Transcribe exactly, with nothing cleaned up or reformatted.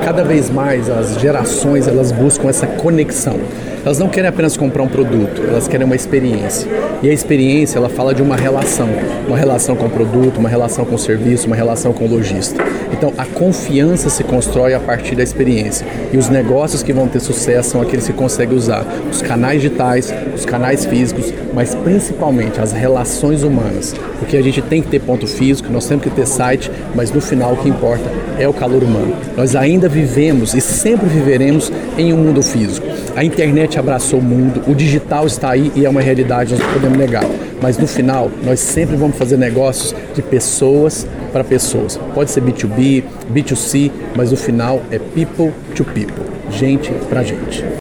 cada vez mais as gerações elas buscam essa conexão. Elas não querem apenas comprar um produto, elas querem uma experiência. E a experiência, ela fala de uma relação. Uma relação com o produto, uma relação com o serviço, uma relação com o lojista. Então, a confiança se constrói a partir da experiência. E os negócios que vão ter sucesso são aqueles que conseguem usar os canais digitais, os canais físicos, mas principalmente as relações humanas. Porque a gente tem que ter ponto físico, nós temos que ter site, mas no final o que importa é o calor humano. Nós ainda vivemos e sempre viveremos em um mundo físico. A internet abraçou o mundo, o digital está aí e é uma realidade, nós não podemos negar. Mas no final, nós sempre vamos fazer negócios de pessoas para pessoas. Pode ser B dois B, B dois C, mas no final é people to people, gente para gente.